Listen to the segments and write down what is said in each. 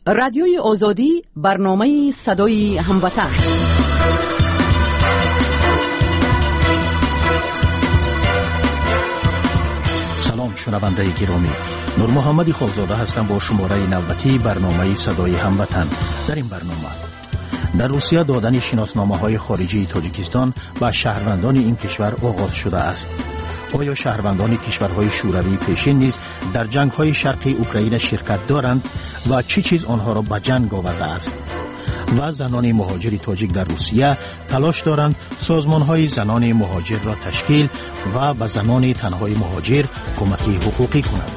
رادیوی آزادی، برنامه صدای هموطن. سلام شنونده گرامی، نور محمدی خالزاده هستم با شماره نوبتی برنامه صدای هموطن. در این برنامه در روسیه دادن شناسنامه‌های خارجی تاجیکستان به شهروندان این کشور آغاز شده است. آیا شهروندان کشورهای شوروی پیشین نیز در جنگ‌های شرقی اوکراین شرکت دارند و چه چیز آنها را به جنگ آورده است؟ و زنان مهاجر تاجیک در روسیه تلاش دارند سازمان‌های زنان مهاجر را تشکیل و به زنان تنهای مهاجر کمک حقوقی کنند.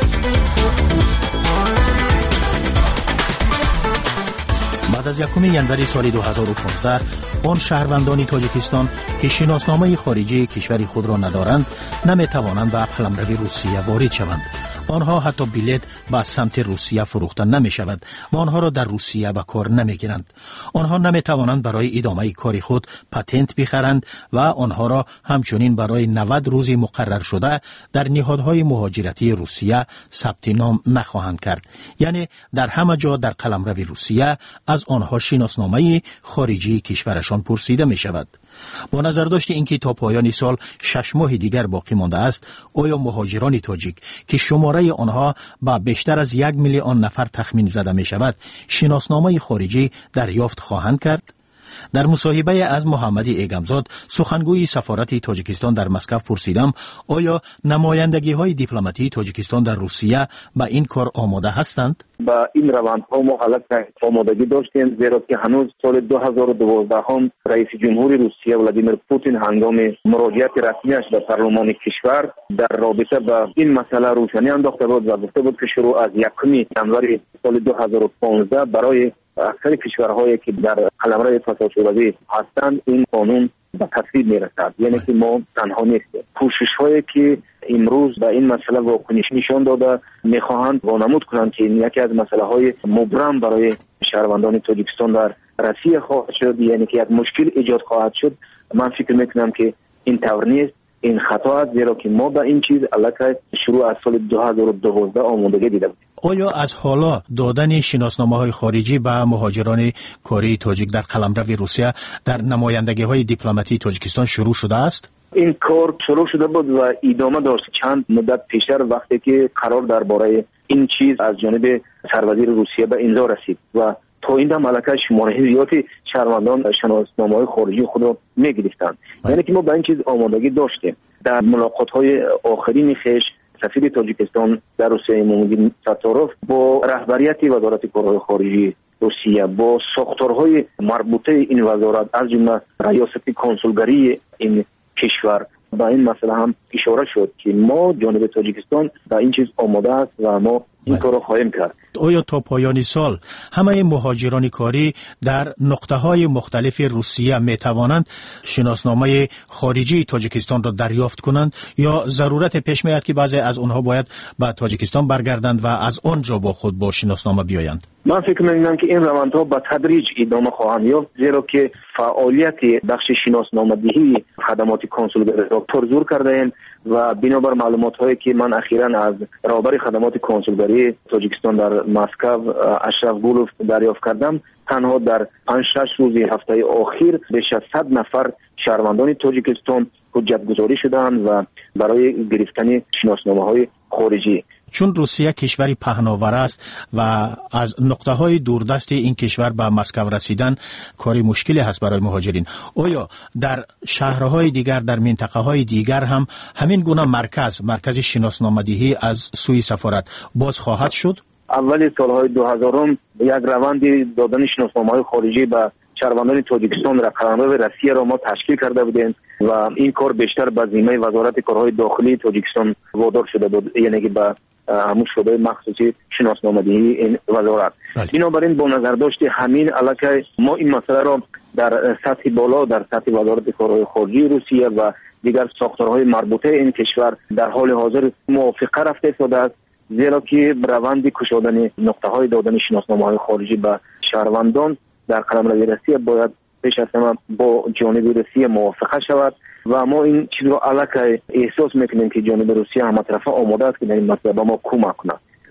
بعد از 1 ژانویه سال 2015 آن شهروندان تاجیکستان که شناسنامه خارجی کشور خود را ندارند نمی‌توانند به قلمرو روسیه وارد شوند. آنها حتی بلیط به سمت روسیه فروخته نمی شود و آنها را در روسیه به کار نمی گیرند. آنها نمی توانند برای ادامه کار خود پتنت بخرند و آنها را همچنین برای 90 روز مقرر شده در نهادهای مهاجرتی روسیه ثبت نام نخواهند کرد. یعنی در همه جا در قلمرو روسیه از آنها شناسنامه خارجی کشورشان پرسیده می شود. با نظر داشت اینکه تا پایان سال 6 ماه دیگر باقی مانده است، آیا مهاجران تاجیک که شماره آنها با بیشتر از 1 میلیون نفر تخمین زده می شود شناسنامه خارجی دریافت خواهند کرد؟ در مصاحبه از محمدی ایگمزاد سخنگوی سفارت تاجیکستان در مسکو پرسیدم آیا نمایندگی‌های دیپلماتی تاجیکستان در روسیه به این کار آماده هستند؟ با این روندها ما حالت آمادگی داشتیم، زیرا که هنوز سال 2012 هم رئیس جمهور روسیه ولادیمیر پوتین هنگام مراجعت رسمیش به پارلمان کشور در رابطه با این مسئله روشنی انداخته بود و گفته بود که شروع از 1 ژانویه سال 2015 برای اکثر کشورهایی که در قلمرو اتحاد شوروی هستند این قانون به تصویب میرسد. یعنی که ما تنها نیستیم. کوشش‌هایی که امروز به این مسئله واکنش نشان داده میخواهند وانمود کنند که این یکی از مسائل‌های مبرم برای شهروندان تاجیکستان در روسیه خواهد شد، یعنی که یک مشکل ایجاد خواهد شد. من فکر میکنم که این طور نیست، این خطا است، زیرا که ما به این چیز البته شروع از سال 2012 آمادگی دیده بودیم. آیا از حالا دادن شناسنامه‌های خارجی به مهاجران کاری تاجیک در قلمرو روسیه در نمایندگی‌های دیپلماتی تاجیکستان شروع شده است؟ این کار شروع شده بود و ادامه داشت. چند مدت پیشتر وقتی که قرار درباره این چیز از جانب سروزیر روسیه به امضا رسید و تا این دم ملکه شماره زیادی شهروندان شناسنامه‌های خارجی خود را می‌گرفتند. یعنی که ما به این چیز آمادگی داشتیم. در ملاقات‌های آخرین خویش سفیر تاجیکستان در روسیه محمد ستاروف با رهبریت وزارت کارهای خارجی روسیه با ساختارهای مربوطه این وزارت از جمله ریاست کنسولگری این کشور با این مسئله هم اشاره شد که ما جانب تاجیکستان با این چیز آماده است و ما این کار را خواهیم کرد. آیا تا پایان سال همه مهاجران کاری در نقطه‌های مختلف روسیه می‌توانند شناسنامه خارجی تاجیکستان را دریافت کنند یا ضرورت پیش میاد که بعضی از آنها باید به تاجیکستان برگردند و از آنجا با خود با شناسنامه بیایند؟ من فکر می‌کنم که این روندها به تدریج ادامه خواهند یافت، زیرا که فعالیت بخش شناسنامه‌دهی خدمات کنسولگری را پرزور کرده ایم و بنابر معلومات‌هایی که من اخیراً از رهبر خدمات کنسولگری تاجیکستان در مسکو اشرف گولوف دریافت کردم، تنها در 5-6 روز هفته اخیر بیش از 100 نفر شهروندان تاجیکستان حجت گذاری شدند و برای گرفتن شناسنامه‌های خارجی. چون روسیه کشوری پهناور است و از نقطه‌های دوردست این کشور به مسکو رسیدن کاری مشکلی هست برای مهاجرین، آیا در شهرهای دیگر در منطقه‌های دیگر هم همین گونه مرکز شناسنامه‌دهی از سوی سفارت باز خواهد شد؟ اول سالهای 2000 یک روند دادن شناسنامه‌های خارجی به شهروندان تاجیکستان در قلمرو روسیه را ما تشکیل کرده بودیم و این کار بیشتر به ذمه وزارت کارهای داخلی تاجیکستان وادار شده بود، یعنی که به همون شعبه مخصوصی شناسنامه‌دهی این وزارت. بنابراین با نظر داشت همین علاقه ما این مسئله را در سطح بالا در سطح وزارت کارهای خارجی روسیه و دیگر ساختارهای مربوطه این کشور در حال حاضر موافقه رفته ایستاده است، زیرا که روند کشادن نقطه‌های دادن شناسنامه‌های خارجی به شهروندان در قلمرو روسیه باید پیش از همه با جانب روسیه موافقه شود و ما این چیز رو علاقه احساس میکنیم که جانب روسیه هم طرفه آماده است که در این مسئله با ما کمک کنه.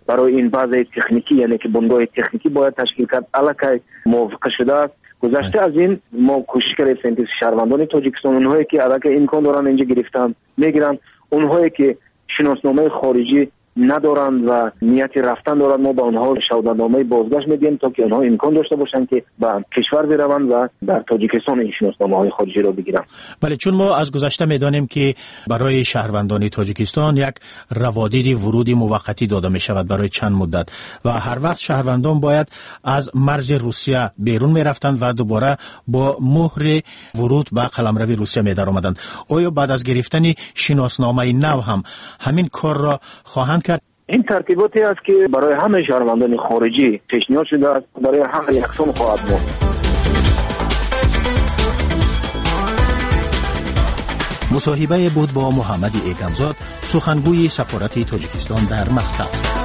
برای این بازه تکنیکی یعنی که بنگاه تکنیکی باید تشکیل کرد الکی موافقه شده است. گذشته از این ما کوشش کردیم که شهروندان تاجیکستان اونهایی که الکی امکان دارن اینجا گرفتن میگیرن، اونهایی که شناسنامه خارجی ندارند و نیت رفتن دارند ما به آنها شهادتنامه بازگشت میدیم تا که آنها امکان داشته باشند که به کشور بروند و در تاجیکستان این شناسنامه‌های خارجی را بگیرند. بله، چون ما از گذشته میدانیم که برای شهروندان تاجیکستان یک روادید ورودی موقتی داده می شود برای چند مدت و هر وقت شهروندان باید از مرز روسیه بیرون می رفتند و دوباره با مهر ورود به قلمرو روسیه می در آمدند. آیا بعد از گرفتن شناسنامه نو هم همین کار را خواهند کرد؟ این ترتیباتی است که برای همه شهروندان خارجی پیشنهاد شده است، برای همه یکسان خواهد بود. مصاحبه بود با محمد ایگمزاد، سخنگوی سفارت تاجیکستان در مسکو.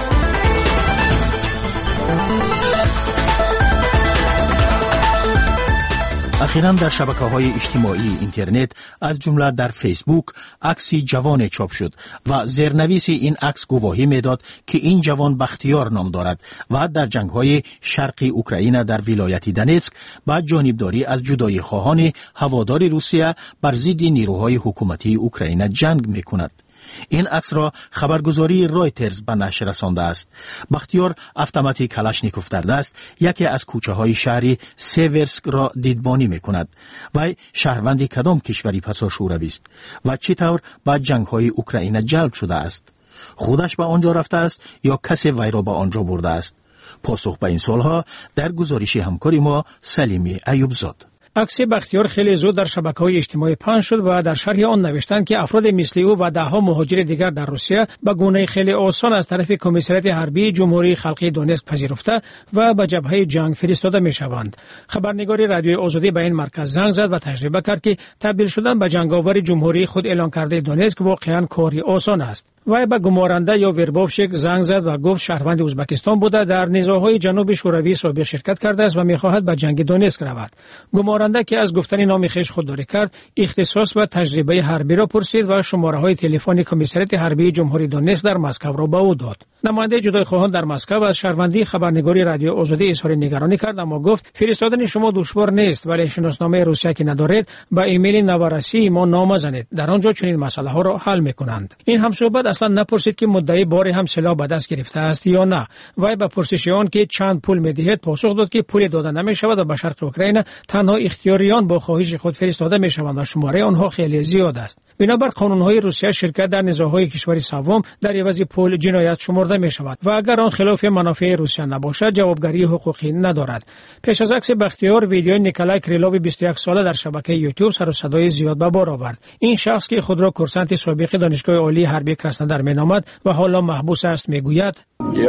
اخیراً در شبکه‌های اجتماعی اینترنت از جمله در فیسبوک عکسی جوان چاپ شد و زیرنویس این عکس گواهی میداد که این جوان بختیار نام دارد و در جنگ‌های شرقی اوکراین در ولایت دونتسک با جانبداری از جدایی خواهان هوادار روسیه بر ضد نیروهای حکومتی اوکراین جنگ می‌کند. این عکس را خبرگزاری رایترز به نشر رسانده است. بختیار اتومات کلاشنیکوف در دست یکی از کوچه‌های شهری سیورسک را دیدبانی می‌کند. وی شهروند کدام کشوری پسا شوروی است و چطور به جنگ‌های اوکراین جلب شده است؟ خودش به آنجا رفته است یا کسی وی را به آنجا برده است؟ پاسخ به این سوالها در گزارش همکار ما سلیمی ایوبزاد. عکس بختیار خیلی زود در شبکه‌های اجتماعی پخش شد و در شرح آن نوشتند که افراد مثل او و ده‌ها مهاجر دیگر در روسیه به گونه خیلی آسان از طرف کمیسریات حربی جمهوری خلقی دونتسک پذیرفته و به جبهه جنگ فرستاده می‌شوند. خبرنگار رادیوی آزادی به این مرکز زنگ زد و تجربه کرد که تبدیل شدن به جنگاور جمهوری خود اعلان کرده دونتسک واقعاً کاری آسان است. وی به گمارنده یا وربابشک زنگ زد و گفت شهروند ازبکستان بوده، در نزاع‌های جنوب شوروی سابق شرکت کرده است و می‌خواهد به جنگ دونتسک رود. گمارنده که از گفتن نام خویش خودداری کرد، اختصاص و تجربه حربی را پرسید و شماره‌های تلفن کمیسریات حربی جمهوری دونتسک در مسکو را به او داد. نماینده جدای خواهان در مسکو از شهروندی خبرنگاری رادیو آزادی اظهار نگرانی کرد، اما گفت فرستادن شما دشوار نیست، ولی شناسنامه روسیه که ندارید با ایمیل نوارسی ما نامه زنید، در آنجا چنین مسئله ها را حل می‌کنند. این همصحبت اصلا نپرسید که مدعی باری هم سلاح به دست گرفته است یا نه. وی به پرسش آن که چند پول می‌دهید پاسخ داد که پول داده نمی‌شود و به شرق اوکراین تنها اختیاریان با خواهش خود فرستاده می‌شوند و شماره آنها خیلی زیاد است. بنابر قانون‌های روسیه شرکت در نزاع‌های کشوری سوم در عوض پول جنایت شمرده می‌شود و اگر آن خلاف منافع روسیه نباشد جوابگری حقوقی ندارد. پیش از عکس بختیار ویدیوی نیکولای کریلوو 21 ساله در شبکه یوتیوب سر و صدای زیاد به بار آورد. این شخص که خود را کورسانت سابق دانشگاه عالی حربی کراسنودار مینامد و حالا محبوس است میگوید: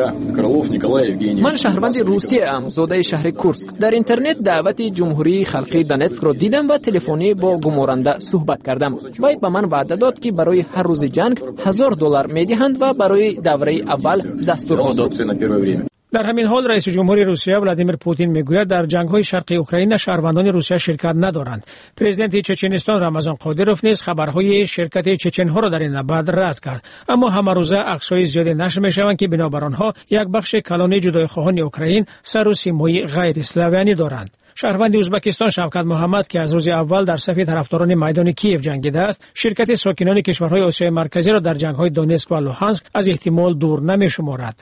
من شهروند روسیه ام، زاده شهر کورسک. در اینترنت دعوت جمهوری خلقی دونتسک را دیدم و تلفنی با گمارنده صحبت کردم. وی به من وعده داد که برای هر روز جنگ $1000 میدهند و برای دوره اول دستور داد. در همین حال رئیس جمهوری روسیه ولادیمیر پوتین میگوید در جنگ‌های شرقی اوکراین شهروندان روسیه شرکت ندارند. پرزیدنت چچنستان رمضان قادروف نیز خبرهای شرکت چچن‌ها را در این نبرد رد کرد، اما همه روزه عکس‌های زیادی نشر می‌شوند که بنابر آنها یک بخش کلان جدای خواهان اوکراین سر و سیمای غیر اسلاویانی دارند. شهروند ازبکستان شوکت محمد که از روز اول در صف طرفداران میدان کیف جنگیده است، شرکت ساکنان کشورهای آسیای مرکزی را در جنگ‌های دونتسک و لوهانسک از احتمال دور نمی‌شمارد.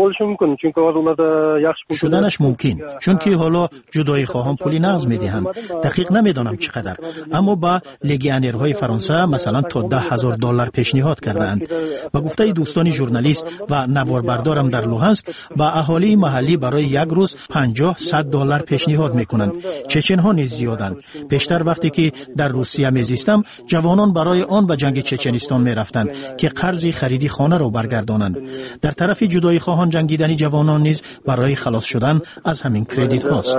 شدنش ممکن، چون که حالا جدای خواهان پولی نقض می‌دهند. دقیق نمی‌دانم چقدر، اما با لگیونرهای فرانسه مثلا تا $10,000 پیشنهاد کردند. با گفته دوستان ژورنالیست و نواربردارم در لوهانسک با اهالی محلی برای یک روز $50-100 پیشنهاد می‌کنند. چچن‌ها نیز زیادند. پیشتر وقتی که در روسیه می‌زیستم، جوانان برای آن به جنگ چچنستان می‌رفتند که قرض خریدی خانه را برگردانند. در طرف جدایی خواهان جنگیدنی جوانان نیز برای خلاص شدن از همین کردیت هاست.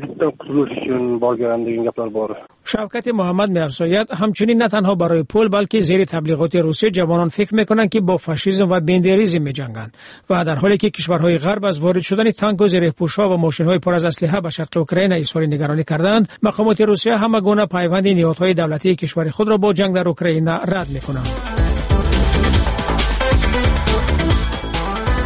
شوکت محمد می‌افزاید همچنین نه تنها برای پول بلکه زیر تبلیغات روسیه جوانان فکر می‌کنند که با فاشیسم و بندریزم می‌جنگند و در حالی که کشورهای غرب از وارد شدن تانک و زره‌پوش‌ها و ماشین‌های پر از اسلحه به شرق اوکراین اظهار نگرانی کردند، مقامات روسیه همه گونه پیوند نهادهای دولتی کشور خود را با جنگ در اوکراین رد می‌کنند.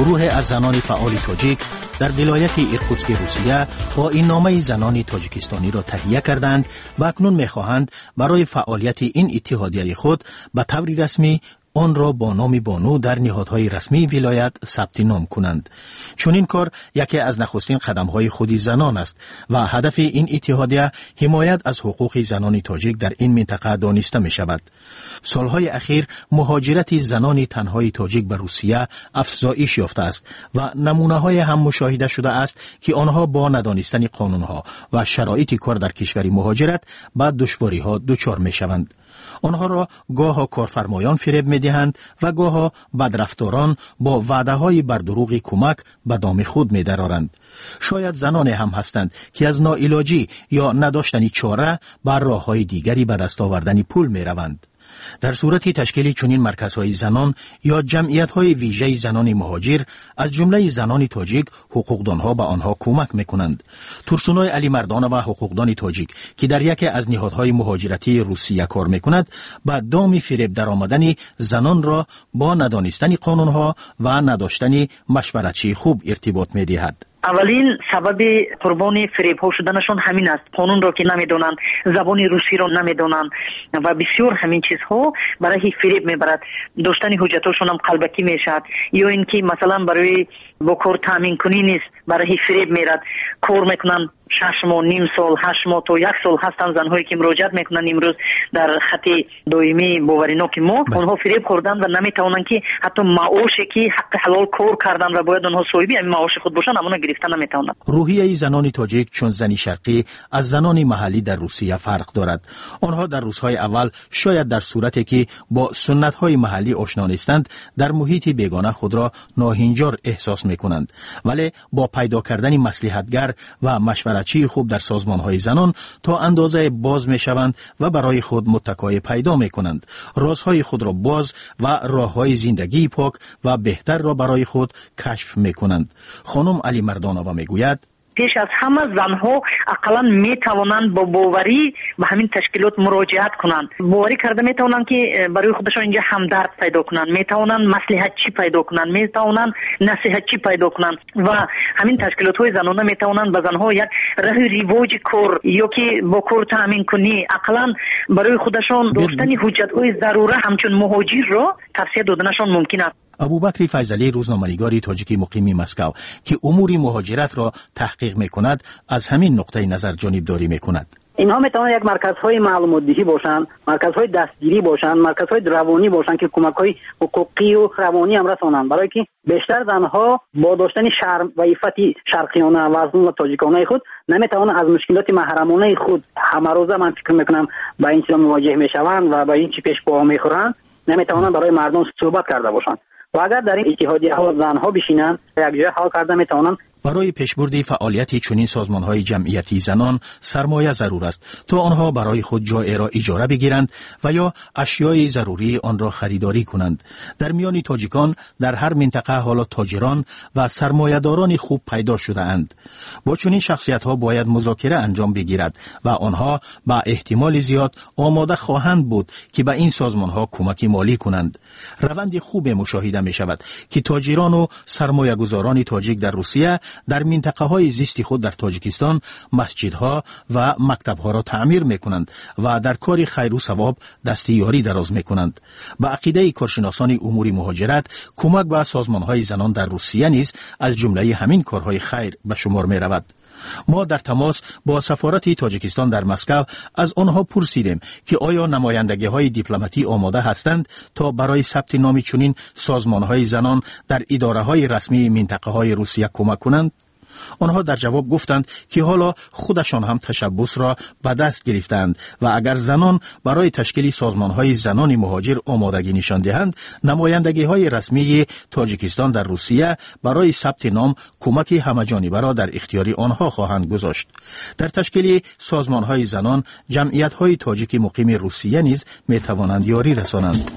گروه از زنان فعال تاجیک در ولایت ایرکوتسک روسیه با این نامه زنان تاجیکستانی را تهیه کردند و اکنون می‌خواهند برای فعالیت این اتحادیه خود به طور رسمی آن را با نام بانو در نهادهای رسمی ولایت ثبت نام کنند. چون این کار یکی از نخستین قدم‌های خود زنان است و هدف این اتحادیه حمایت از حقوق زنان تاجیک در این منطقه دانسته می شود. سالهای اخیر مهاجرت زنان تنهای تاجیک به روسیه افزایش یافته است و نمونه‌های هم مشاهده شده است که آنها با ندانستن قانون‌ها و شرایط کار در کشور مهاجرت به دشواری‌ها دچار می‌شوند. آنها را گاه کارفرمایان فریب می‌دهند و گاه بدرفتاران با وعده‌های بر دروغ کمک به دام خود می‌درآرند. شاید زنان هم هستند که از ناعلاجی یا نداشتن چاره بر راه‌های دیگری به دست آوردن پول می‌روند. در صورت تشکیل چنین مرکزهای زنان یا جمعیت‌های ویژه زنان مهاجر از جمله زنان تاجیک حقوقدانها به آنها کمک می‌کنند. ترسونای علی مردان و حقوقدان تاجیک که در یکی از نهادهای مهاجرتی روسیه کار می‌کند با دام فریب درآمدن زنان را با ندانستن قانونها و نداشتن مشورتچی خوب ارتباط می‌دهد. اولین سبب قربانی فریب ها شدنشون همین است. قانون را که نمیدونن، زبان روسی را نمیدونن و بسیار همین چیزها برای فریب میبرد. داشتن حجتاشون هم قلبکی میشد یا اینکه مثلا برای با کار تامین کنی نیست، برای فریب میرد. کار میکنن 6 ماه، نیم سال، 8 ماه تا 1 سال هستن زنهایی که مراجعت میکنن امروز در خط دائمی باوریناک ما. اونها فریب خوردن و نمیتونن که حتی معاشی که حق حلال کار کردن و باید اونها صاحب این معاش خود باشن اما گرفتن نمیتونن. روحیه زنان تاجیک چون زنی شرقی از زنان محلی در روسیه فرق دارد. آنها در روزهای اول شاید در صورتی که با سنت‌های محلی آشنا نیستند در محیط بیگانه خود را ناهنجار احساس میکنند، ولی با پیدا کردن مصلحتگر و مشورتچی خوب در سازمان‌های زنان تا اندازه باز میشوند و برای خود متکای پیدا میکنند. رازهای خود را باز و راه‌های زندگی پاک و بهتر را برای خود کشف میکنند. خانم علی مردانова میگوید پیش از همه زنها اقلا میتوانند با باوری به همین تشکیلات مراجعت کنند. باوری کرده میتوانند که برای خودشان اینجا همدرد پیدا کنند، میتوانند مصلحت چی پیدا کنند، میتوانند نصیحت چی پیدا کنند و همین تشکیلات های زنانه میتوانند به زنها یک راه رواج کار یا که با کار تامین کنی اقلا برای خودشان داشتن حجت های ضروره همچون مهاجر را توصیه دادنشان ممکن است. ابوبکر فیضلی روزنامه‌نگار تاجیکی مقیم مسکو که امور مهاجرت را تحقیق می‌کند از همین نقطه نظر جانبداری می‌کند. اینها میتوانند یک مرکزهای معلومات دهی باشند، مرکزهای دستگیری باشند، مرکزهای روانی باشند که کمک‌های حقوقی و روانی هم رسانند، برای که بیشتر زنها با داشتن شرم و عفت شرقیانه و ازمون و تاجیکانه خود نمیتوانند از مشکلات محرمانه خود همه روزه من فکر میکنم با این چیزا مواجه میشوند و با این چی پیش پا میخورند، نمیتوانند برای مردم صحبت کرده باشند. و اگر در این اتحادیه ها زنها بشینند یک جای حل کرده میتوانند. برای پیشبرد فعالیت چنین سازمان‌های جمعیتی زنان سرمایه ضرور است تا آنها برای خود جای را اجاره بگیرند و یا اشیای ضروری آن را خریداری کنند. در میان تاجیکان در هر منطقه حالا تاجران و سرمایه‌داران خوب پیدا شده اند. با چنین شخصیت‌ها باید مذاکره انجام بگیرد و آنها با احتمال زیاد آماده خواهند بود که به این سازمان‌ها کمک مالی کنند. روند خوب مشاهده می‌شود که تاجران و سرمایه‌گذاران تاجیک در روسیه در منطقه های زیستی خود در تاجیکستان مسجدها و مکتبها را تعمیر میکنند و در کار خیر و ثواب دست یاری دراز میکنند. به عقیده کارشناسان امور مهاجرت کمک به سازمان های زنان در روسیه نیز از جمله همین کارهای خیر به شمار می رود. ما در تماس با سفارت تاجیکستان در مسکو از آنها پرسیدیم که آیا نمایندگی های دیپلماتی آماده هستند تا برای ثبت نام چنین سازمان های زنان در اداره های رسمی منطقه های روسیه کمک کنند. آنها در جواب گفتند که حالا خودشان هم تشبث را به دست گرفتند و اگر زنان برای تشکیل سازمان‌های زنان مهاجر آمادگی نشان دهند، نمایندگی‌های رسمی تاجیکستان در روسیه برای ثبت نام کمک همه‌جانبه را در اختیار آنها خواهند گذاشت. در تشکیل سازمان‌های زنان، جمعیت‌های تاجیک مقیم روسیه نیز می‌توانند یاری رسانند.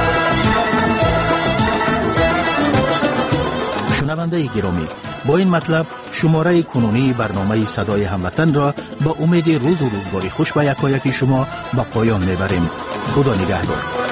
شنونده گرامی، با این مطلب شماره کنونی برنامه صدای هموطن را با امید روز و روزگاری خوش به یکایک شما به پایان میبریم. خدا نگهدار.